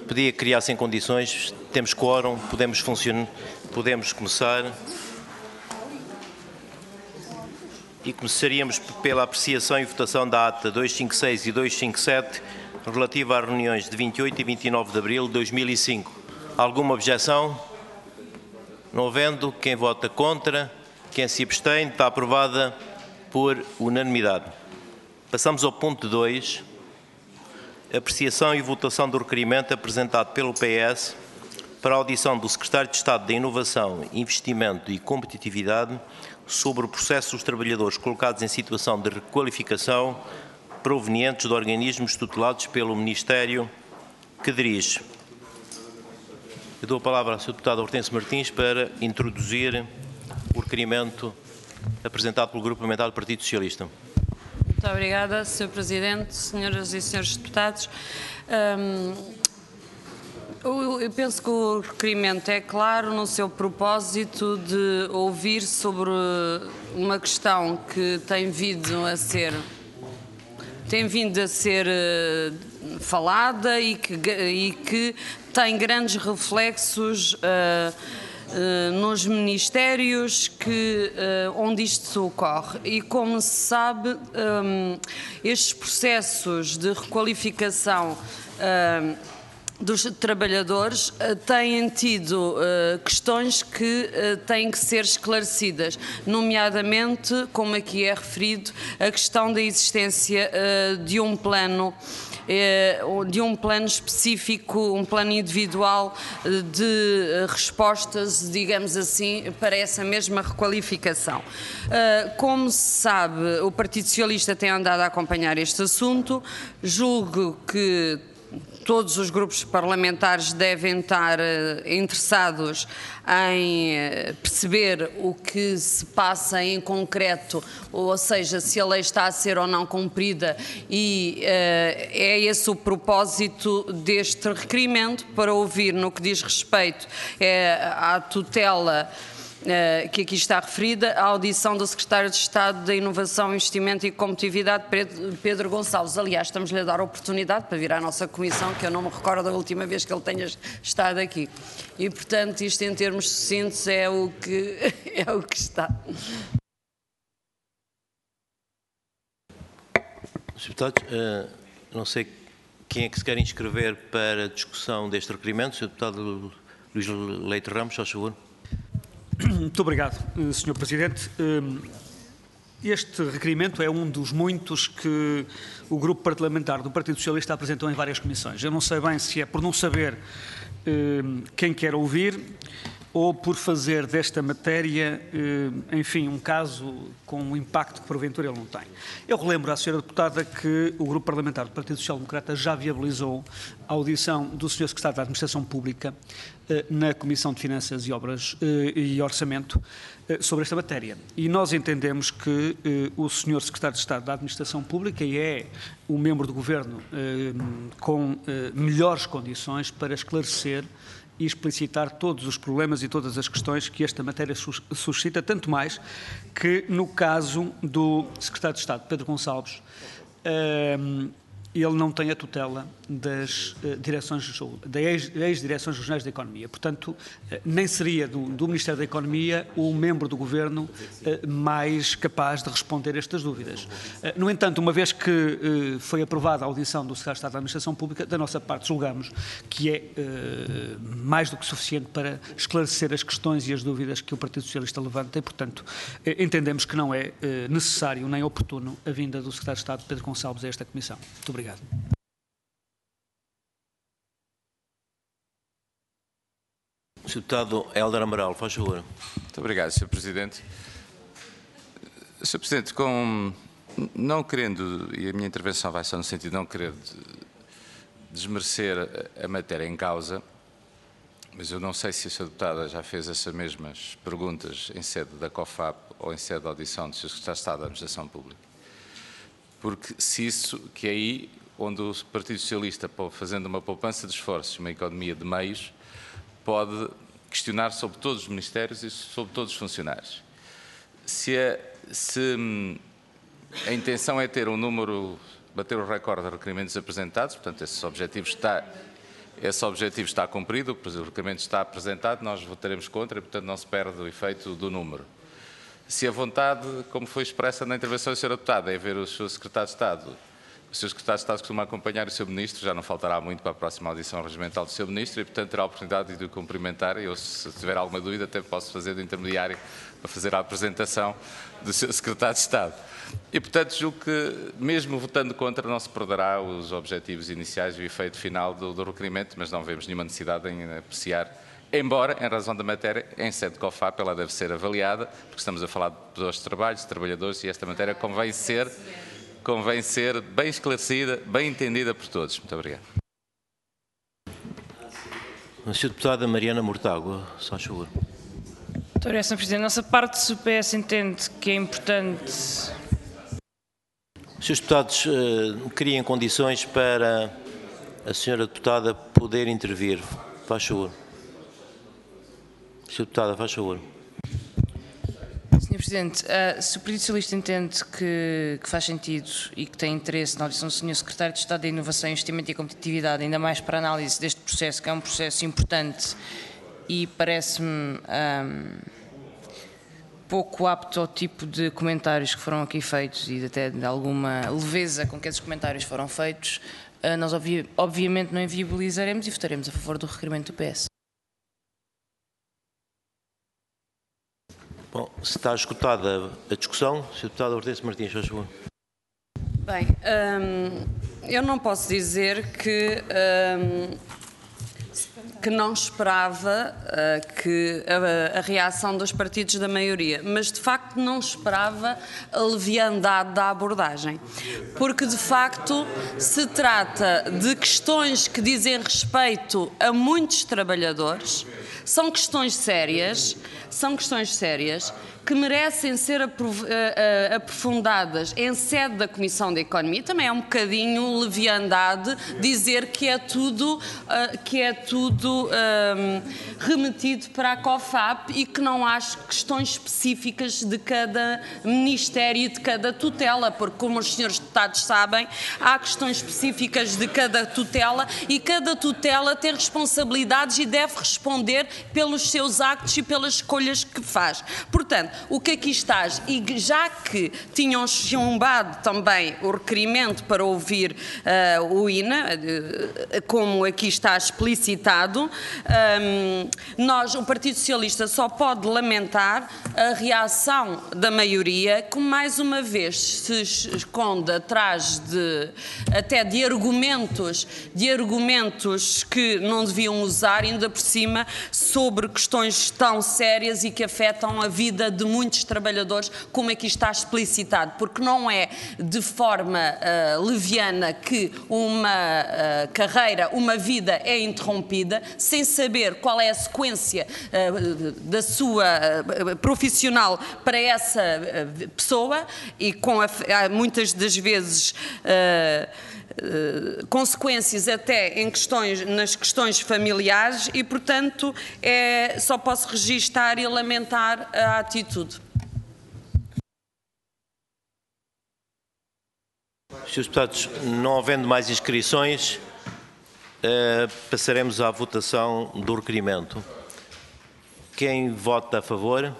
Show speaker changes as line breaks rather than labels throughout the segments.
pedia que criassem condições. Temos quórum, podemos começar. E começaríamos pela apreciação e votação da ata 256 e 257, relativa às reuniões de 28 e 29 de abril de 2005. Alguma objeção? Não havendo, quem vota contra, quem se abstém, está aprovada por unanimidade. Passamos ao ponto 2, apreciação e votação do requerimento apresentado pelo PS para a audição do Secretário de Estado da Inovação, Investimento e Competitividade sobre o processo dos trabalhadores colocados em situação de requalificação provenientes de organismos tutelados pelo Ministério que dirige. Eu dou a palavra ao Sr. Deputado Hortêncio Martins para introduzir o requerimento apresentado pelo Grupo Parlamentar do Partido Socialista.
Muito obrigada, Sr. Presidente, senhoras e senhores deputados. Eu penso que o requerimento é claro no seu propósito de ouvir sobre uma questão que tem vindo a ser falada e que tem grandes reflexos nos ministérios onde isto ocorre. E como se sabe, estes processos de requalificação dos trabalhadores têm tido questões que têm que ser esclarecidas, nomeadamente, como aqui é referido, a questão da existência de um plano específico, um plano individual de respostas, digamos assim, para essa mesma requalificação. Como se sabe, o Partido Socialista tem andado a acompanhar este assunto. Julgo que todos os grupos parlamentares devem estar interessados em perceber o que se passa em concreto, ou seja, se a lei está a ser ou não cumprida, e é esse o propósito deste requerimento, para ouvir no que diz respeito à tutela que aqui está referida, a audição do Secretário de Estado da Inovação, Investimento e Competitividade, Pedro Gonçalves. Aliás, estamos-lhe a dar a oportunidade para vir à nossa comissão, que eu não me recordo da última vez que ele tenha estado aqui. E, portanto, isto em termos sucintos é o que está.
Sr. Deputado, não sei quem é que se quer inscrever para a discussão deste requerimento. Sr. Deputado Luís Leite Ramos, faz favor.
Muito obrigado, Sr. Presidente. Este requerimento é um dos muitos que o Grupo Parlamentar do Partido Socialista apresentou em várias comissões. Eu não sei bem se é por não saber quem quer ouvir ou por fazer desta matéria, enfim, um caso com um impacto que porventura ele não tem. Eu relembro à Sra. Deputada que o Grupo Parlamentar do Partido Social Democrata já viabilizou a audição do Sr. Secretário da Administração Pública na Comissão de Finanças e Obras e Orçamento sobre esta matéria. E nós entendemos que o Sr. Secretário de Estado da Administração Pública é um membro do Governo com melhores condições para esclarecer e explicitar todos os problemas e todas as questões que esta matéria suscita, tanto mais que, no caso do Secretário de Estado, Pedro Gonçalves, ele não tem a tutela das ex-direções regionais da Economia. Portanto, nem seria do Ministério da Economia o membro do Governo mais capaz de responder a estas dúvidas. No entanto, uma vez que foi aprovada a audição do Secretário de Estado da Administração Pública, da nossa parte julgamos que é mais do que suficiente para esclarecer as questões e as dúvidas que o Partido Socialista levanta e, portanto, entendemos que não é necessário nem oportuno a vinda do Secretário de Estado, Pedro Gonçalves, a esta Comissão. Muito obrigado.
Sr. Deputado Hélder Amaral, faz favor.
Muito obrigado, Sr. Presidente. Sr. Presidente, não querendo, e a minha intervenção vai só no sentido de não querer desmerecer a matéria em causa, mas eu não sei se a Sra. Deputada já fez essas mesmas perguntas em sede da COFAP ou em sede da audição do Sr. Secretário de Estado da Administração Pública. Porque se isso, que é aí onde o Partido Socialista, fazendo uma poupança de esforços, uma economia de meios, pode questionar sobre todos os ministérios e sobre todos os funcionários. Se a intenção é ter um número, bater o recorde de requerimentos apresentados, portanto, esses objetivos Esse objetivo está cumprido, o requerimento está apresentado, nós votaremos contra e, portanto, não se perde o efeito do número. Se a vontade, como foi expressa na intervenção do Sr. Deputado, é ver o Sr. Secretário de Estado, o Sr. Secretário de Estado costuma acompanhar o Sr. Ministro, já não faltará muito para a próxima audição regimental do Sr. Ministro e, portanto, terá a oportunidade de o cumprimentar e eu, se tiver alguma dúvida, até posso fazer de intermediário para fazer a apresentação do Sr. Secretário de Estado. E, portanto, julgo que, mesmo votando contra, não se perderá os objetivos iniciais e o efeito final do requerimento, mas não vemos nenhuma necessidade em apreciar, embora, em razão da matéria, em sede de COFAP, ela deve ser avaliada, porque estamos a falar de pessoas de trabalho, de trabalhadores, e esta matéria convém ser bem esclarecida, bem entendida por todos. Muito obrigado.
A Sra. Deputada Mariana Mortágua, só a favor.
Muito obrigado, Sr. Presidente. Nossa parte do PS entende que é importante.
Os Srs. Deputados, criem condições para a Sra. Deputada poder intervir. Faz favor. Sra. Deputada, faz favor.
Sr. Presidente, se o Partido Socialista entende que faz sentido e que tem interesse na audição do Sr. Secretário de Estado da Inovação, Investimento e Competitividade, ainda mais para a análise deste processo, que é um processo importante e parece-me pouco apto ao tipo de comentários que foram aqui feitos e até de alguma leveza com que esses comentários foram feitos, nós obviamente não inviabilizaremos e votaremos a favor do requerimento do PS.
Bom, se está esgotada a discussão, Sra. Deputada Hortência Martins, faz favor.
Bem, eu não posso dizer que não esperava que a reação dos partidos da maioria, mas de facto não esperava a leviandade da abordagem, porque de facto se trata de questões que dizem respeito a muitos trabalhadores, são questões sérias que merecem ser aprofundadas em sede da Comissão de Economia. Também é um bocadinho leviandade dizer que é tudo remetido para a COFAP e que não há questões específicas de cada Ministério e de cada tutela, porque, como os senhores deputados sabem, há questões específicas de cada tutela e cada tutela tem responsabilidades e deve responder pelos seus actos e pelas escolhas que faz. Portanto, o que aqui está, e já que tinham chumbado também o requerimento para ouvir o INA, como aqui está explicitado, o Partido Socialista só pode lamentar a reação da maioria, que mais uma vez se esconde atrás de argumentos que não deviam usar, ainda por cima, sobre questões tão sérias e que afetam a vida de muitos trabalhadores, como aqui está explicitado, porque não é de forma leviana que uma carreira, uma vida é interrompida, sem saber qual é a sequência da sua profissional para essa pessoa e com muitas das vezes consequências até nas questões familiares e, portanto, só posso registar e lamentar a atitude.
Srs. Deputados, não havendo mais inscrições, passaremos à votação do requerimento. Quem vota a favor?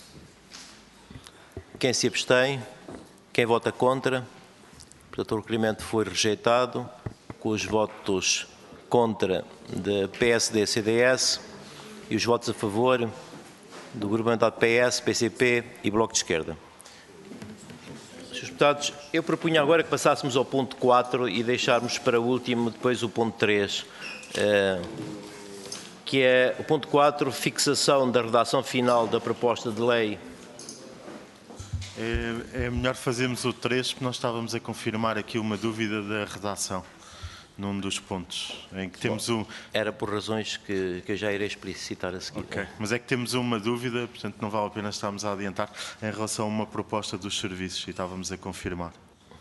Quem se abstém? Quem vota contra? Portanto, o requerimento foi rejeitado com os votos contra da PSD, CDS e os votos a favor do Grupo Parlamentar PS, PCP e Bloco de Esquerda. Srs. Deputados, eu propunha agora que passássemos ao ponto 4 e deixarmos para o último depois o ponto 3, que é o ponto 4, fixação da redação final da proposta de lei.
É melhor fazermos o 3, porque nós estávamos a confirmar aqui uma dúvida da redação, num dos pontos, em que temos
Era por razões que eu já irei explicitar a seguir.
Ok, mas é que temos uma dúvida, portanto não vale a pena estarmos a adiantar, em relação a uma proposta dos serviços, e estávamos a confirmar.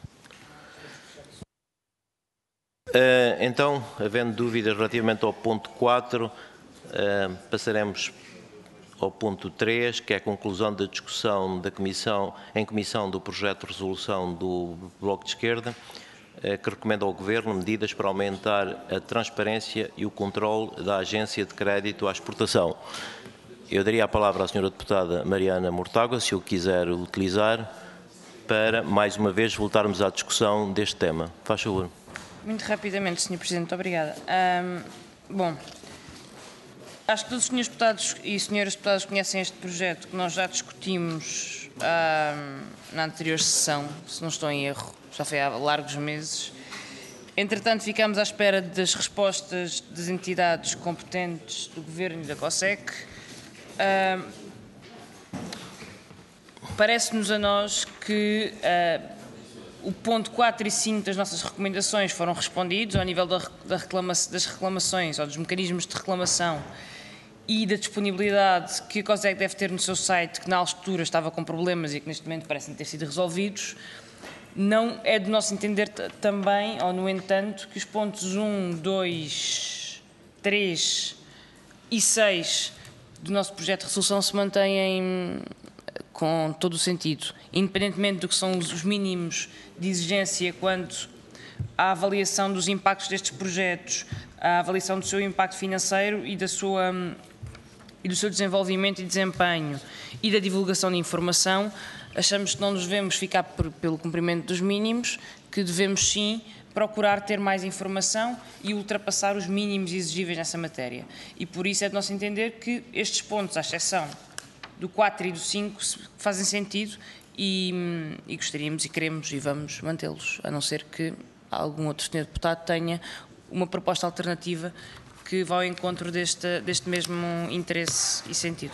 Então, havendo dúvidas relativamente ao ponto 4, passaremos ao ponto 3, que é a conclusão da discussão em comissão do projeto de resolução do Bloco de Esquerda. que recomenda ao Governo medidas para aumentar a transparência e o controle da Agência de Crédito à Exportação. Eu daria a palavra à Sra. Deputada Mariana Mortágua, se o quiser utilizar, para, mais uma vez, voltarmos à discussão deste tema. Faz favor.
Muito rapidamente, Sr. Presidente, obrigada. Bom, acho que todos os senhores deputados e senhoras deputadas conhecem este projeto, que nós já discutimos na anterior sessão, se não estou em erro, já foi há largos meses. Entretanto, ficámos à espera das respostas das entidades competentes do Governo e da COSEC. Parece-nos a nós que o ponto 4 e 5 das nossas recomendações foram respondidos ao nível das reclamações ou dos mecanismos de reclamação e da disponibilidade que a COSEC deve ter no seu site, que na altura estava com problemas e que neste momento parecem ter sido resolvidos. Não é do nosso entender também, ou no entanto, que os pontos 1, 2, 3 e 6 do nosso projeto de resolução se mantêm com todo o sentido, independentemente do que são os mínimos de exigência quanto à avaliação dos impactos destes projetos, à avaliação do seu impacto financeiro e do seu desenvolvimento e desempenho e da divulgação de informação. Achamos que não nos devemos ficar pelo cumprimento dos mínimos, que devemos sim procurar ter mais informação e ultrapassar os mínimos exigíveis nessa matéria. E por isso é de nosso entender que estes pontos, à exceção do 4 e do 5, fazem sentido e gostaríamos e queremos e vamos mantê-los, a não ser que algum outro senhor deputado tenha uma proposta alternativa que vá ao encontro deste mesmo interesse e sentido.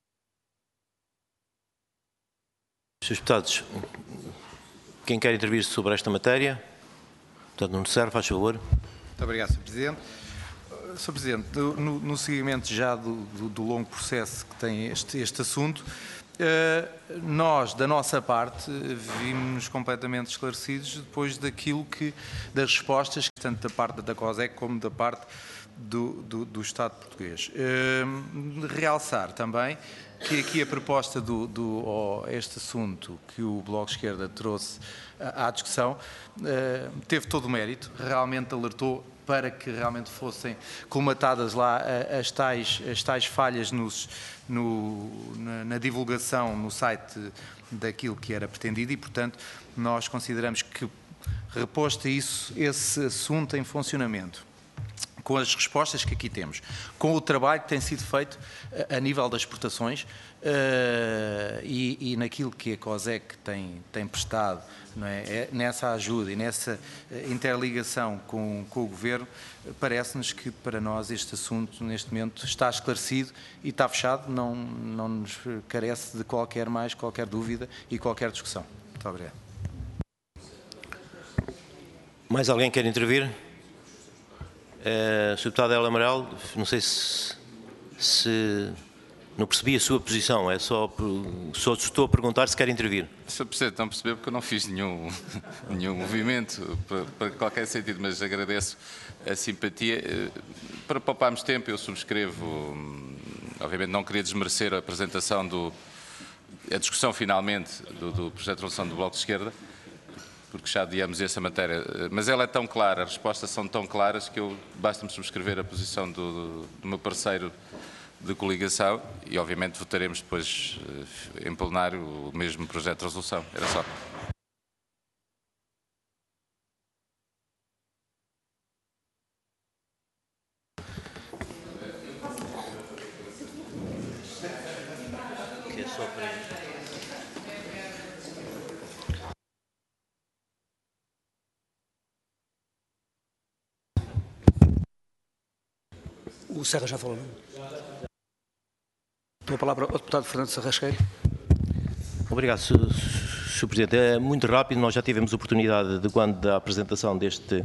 Senhores deputados, quem quer intervir sobre esta matéria? Portanto, Nuno Serra, faz favor.
Muito obrigado, Sr. Presidente. Sr. Presidente, no seguimento já do longo processo que tem este assunto, nós, da nossa parte, vimos-nos completamente esclarecidos depois das respostas, tanto da parte da COSEC como da parte do Estado português. Realçar também que aqui a proposta este assunto que o Bloco de Esquerda trouxe à discussão teve todo o mérito, realmente alertou para que realmente fossem colmatadas lá as tais falhas na divulgação no site daquilo que era pretendido e, portanto, nós consideramos que, reposto esse assunto em funcionamento, com as respostas que aqui temos, com o trabalho que tem sido feito a nível das exportações e naquilo que a COSEC tem prestado, não é? Nessa ajuda e nessa interligação com o Governo, parece-nos que para nós este assunto neste momento está esclarecido e está fechado, não nos carece de qualquer dúvida e qualquer discussão. Muito obrigado.
Mais alguém quer intervir? Sr. Deputado Hélio Amaral, não sei se não percebi a sua posição, só estou a perguntar se quer intervir.
Sr. Presidente, não percebeu porque eu não fiz nenhum movimento para qualquer sentido, mas agradeço a simpatia. Para pouparmos tempo, eu subscrevo, obviamente não queria desmerecer a apresentação a discussão finalmente do projeto de resolução do Bloco de Esquerda, porque já adiamos essa matéria, mas ela é tão clara, as respostas são tão claras que basta-me subscrever a posição do meu parceiro de coligação e obviamente votaremos depois em plenário o mesmo projeto de resolução. Era só.
O Serra já falou, não? Dou a palavra ao deputado Fernando Sarrasqueiro.
Obrigado, Sr. Presidente. É muito rápido, nós já tivemos oportunidade de, quando da apresentação deste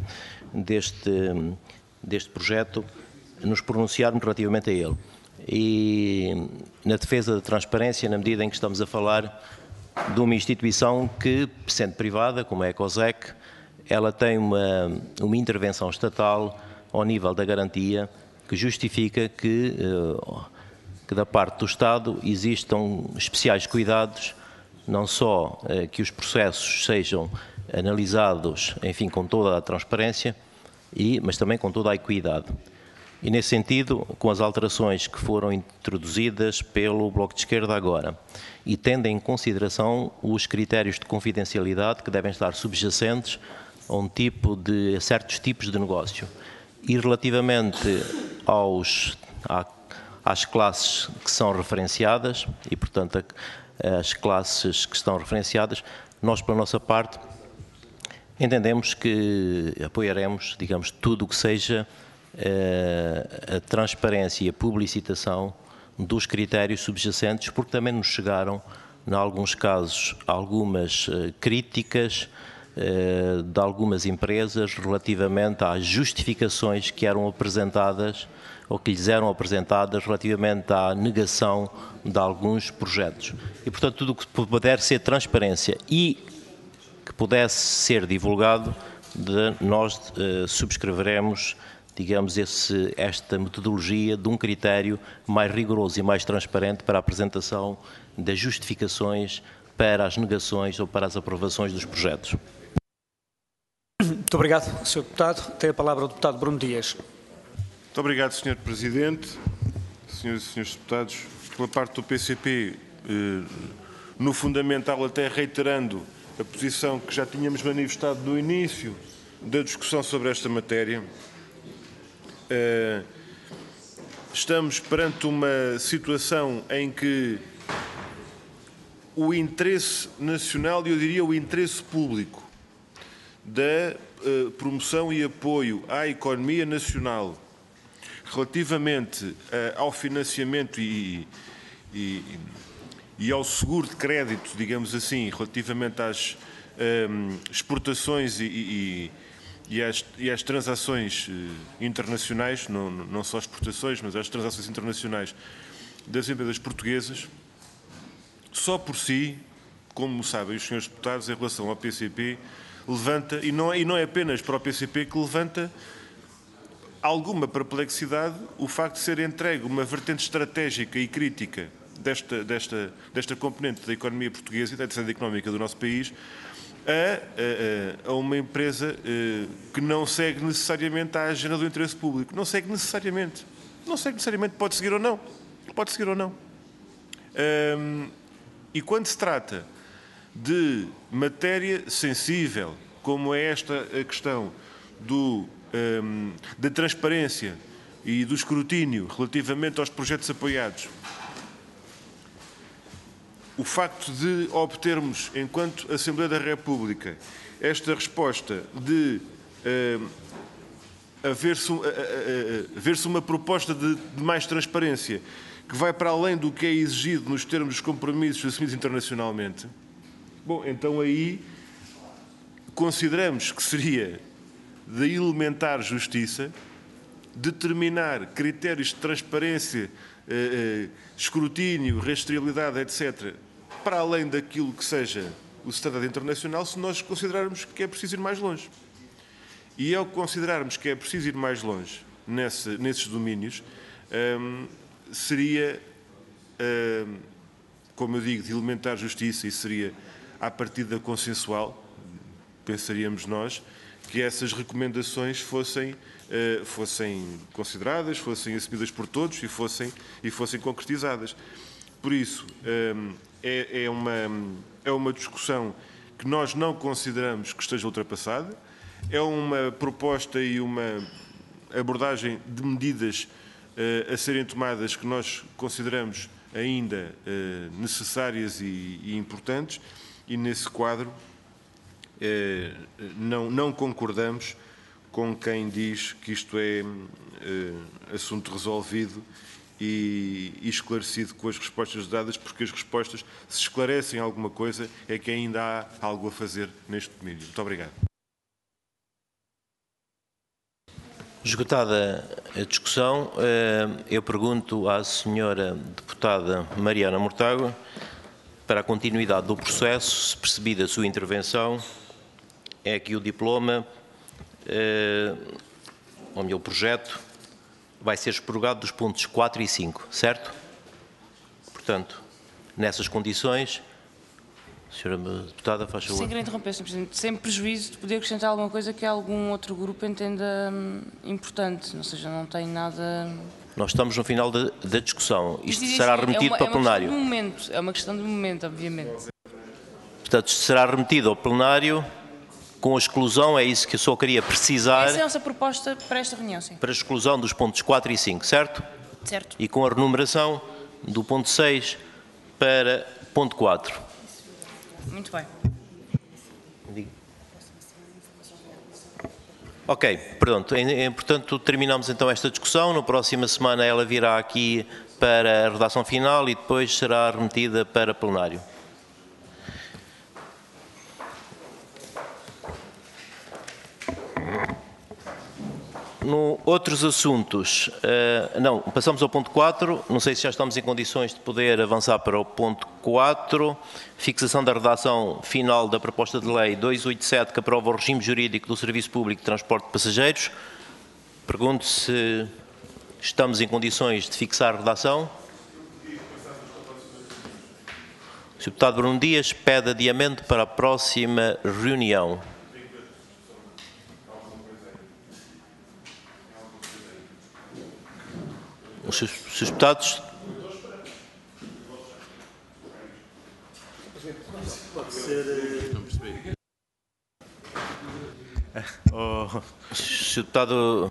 projeto, nos pronunciarmos relativamente a ele. E na defesa da transparência, na medida em que estamos a falar de uma instituição que, sendo privada, como é a COSEC, ela tem uma intervenção estatal ao nível da garantia que justifica que da parte do Estado existam especiais cuidados não só que os processos sejam analisados, enfim, com toda a transparência, mas também com toda a equidade. E, nesse sentido, com as alterações que foram introduzidas pelo Bloco de Esquerda agora, e tendo em consideração os critérios de confidencialidade que devem estar subjacentes a certos tipos de negócio. E relativamente às classes que são referenciadas, e, portanto, as classes que estão referenciadas, nós, pela nossa parte, entendemos que apoiaremos, digamos, tudo o que seja a transparência e a publicitação dos critérios subjacentes, porque também nos chegaram, em alguns casos, algumas críticas de algumas empresas relativamente às justificações que eram apresentadas ou que lhes eram apresentadas relativamente à negação de alguns projetos. E, portanto, tudo o que puder ser transparência e que pudesse ser divulgado, nós subscreveremos, digamos, esta metodologia de um critério mais rigoroso e mais transparente para a apresentação das justificações para as negações ou para as aprovações dos projetos.
Muito obrigado, Sr. Deputado. Tem a palavra o Deputado Bruno Dias.
Muito obrigado, Sr. Presidente, Senhoras e Senhores Deputados. Pela parte do PCP, no fundamental, até reiterando a posição que já tínhamos manifestado no início da discussão sobre esta matéria, estamos perante uma situação em que o interesse nacional, e eu diria o interesse público, da promoção e apoio à economia nacional relativamente ao financiamento e ao seguro de crédito, digamos assim, relativamente às exportações e às transações internacionais, não só exportações, mas às transações internacionais das empresas portuguesas, só por si, como sabem os senhores deputados, em relação ao PCP, levanta, e não é apenas para o PCP que levanta alguma perplexidade o facto de ser entregue uma vertente estratégica e crítica desta componente da economia portuguesa e da atividade económica do nosso país a uma empresa que não segue necessariamente a agenda do interesse público. Não segue necessariamente. Não segue necessariamente. Pode seguir ou não. Pode seguir ou não. E quando se trata de matéria sensível, como é esta a questão da transparência e do escrutínio relativamente aos projetos apoiados, o facto de obtermos, enquanto Assembleia da República, esta resposta de haver-se uma proposta de mais transparência que vai para além do que é exigido nos termos dos compromissos assumidos internacionalmente, bom, então aí consideramos que seria de elementar justiça determinar critérios de transparência, escrutínio, rastreabilidade, etc., para além daquilo que seja o standard internacional, se nós considerarmos que é preciso ir mais longe. E ao considerarmos que é preciso ir mais longe nesses domínios, seria, como eu digo, de elementar justiça, e seria à partida consensual, pensaríamos nós, que essas recomendações fossem consideradas, fossem assumidas por todos e fossem concretizadas. Por isso, é uma discussão que nós não consideramos que esteja ultrapassada, é uma proposta e uma abordagem de medidas a serem tomadas que nós consideramos ainda necessárias e importantes, e nesse quadro não concordamos com quem diz que isto é assunto resolvido e esclarecido com as respostas dadas, porque as respostas, se esclarecem alguma coisa, é que ainda há algo a fazer neste domínio. Muito obrigado.
Esgotada a discussão, eu pergunto à senhora deputada Mariana Mortágua, para a continuidade do processo, se percebida a sua intervenção, é que o diploma, o projeto, vai ser expurgado dos pontos 4 e 5, certo? Portanto, nessas condições, Senhora Deputada, faz favor.
Sem querer interromper, Sr. Presidente, sem prejuízo de poder acrescentar alguma coisa que algum outro grupo entenda importante, ou seja, não tem nada...
Nós estamos no final da discussão. Isto
Diz
será
assim,
remetido para o plenário.
É uma questão de momento, obviamente.
Portanto, será remetido ao plenário com a exclusão, é isso que eu só queria precisar,
Essa é a nossa proposta para esta reunião, sim.
para a exclusão dos pontos 4 e 5, certo?
Certo.
E com a renumeração do ponto 6 para ponto 4.
Muito bem.
Ok, pronto. Portanto, terminamos então esta discussão. Na próxima semana ela virá aqui para a redação final e depois será remetida para plenário. No outros assuntos, não, passamos ao ponto 4, não sei se já estamos em condições de poder avançar para o ponto 4, fixação da redação final da proposta de lei 287 que aprova o regime jurídico do Serviço Público de Transporte de Passageiros. Pergunto se estamos em condições de fixar a redação. O Sr. Deputado Bruno Dias pede adiamento para a próxima reunião. Os seus deputados.
Pode ser. Não percebi.
Sr. Deputado.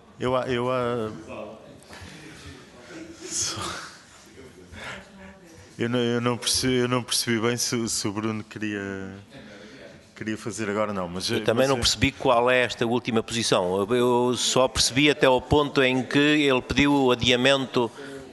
Eu não percebi bem se o Bruno queria fazer agora, não. Mas
eu também não percebi qual é esta última posição. Eu só percebi até ao ponto em que ele pediu o adiamento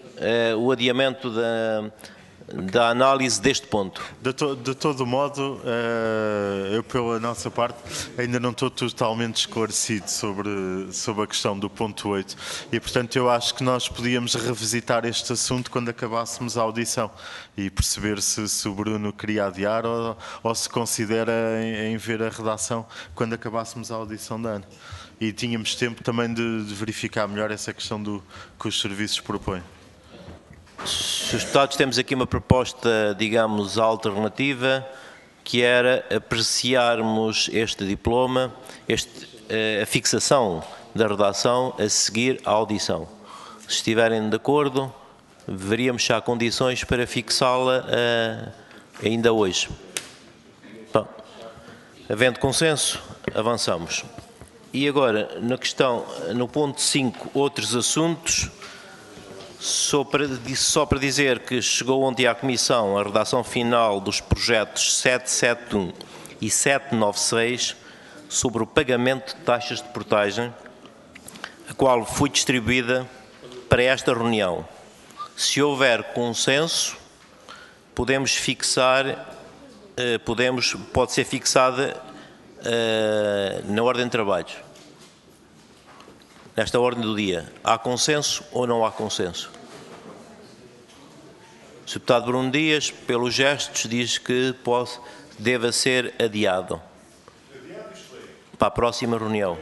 da análise deste ponto.
De todo modo, eu pela nossa parte ainda não estou totalmente esclarecido sobre a questão do ponto 8 e portanto eu acho que nós podíamos revisitar este assunto quando acabássemos a audição e perceber se o Bruno queria adiar ou se considera em ver a redação quando acabássemos a audição da Ana. E tínhamos tempo também de verificar melhor essa questão que os serviços propõem.
Srs. Deputados, temos aqui uma proposta, digamos, alternativa, que era apreciarmos este diploma, a fixação da redação a seguir à audição. Se estiverem de acordo, veríamos se há condições para fixá-la ainda hoje. Bom, havendo consenso, avançamos. E agora, no ponto 5, outros assuntos. Só para dizer que chegou ontem à Comissão a redação final dos projetos 771 e 796 sobre o pagamento de taxas de portagem, a qual foi distribuída para esta reunião. Se houver consenso, podemos fixar, pode ser fixada na ordem de trabalhos. Nesta ordem do dia, há consenso ou não há consenso? O Sr. Deputado Bruno Dias, pelos gestos, diz que deva ser adiado para a próxima reunião.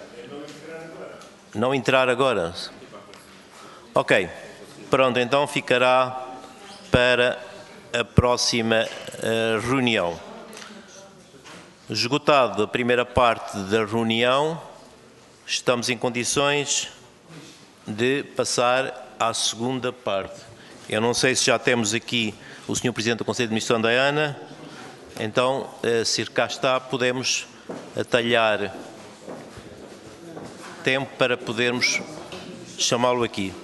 Não entrar agora? Ok, pronto, então ficará para a próxima reunião. Esgotado a primeira parte da reunião, estamos em condições de passar à segunda parte. Eu não sei se já temos aqui o Sr. Presidente do Conselho de Administração da ANA, então, se cá está, podemos atalhar tempo para podermos chamá-lo aqui.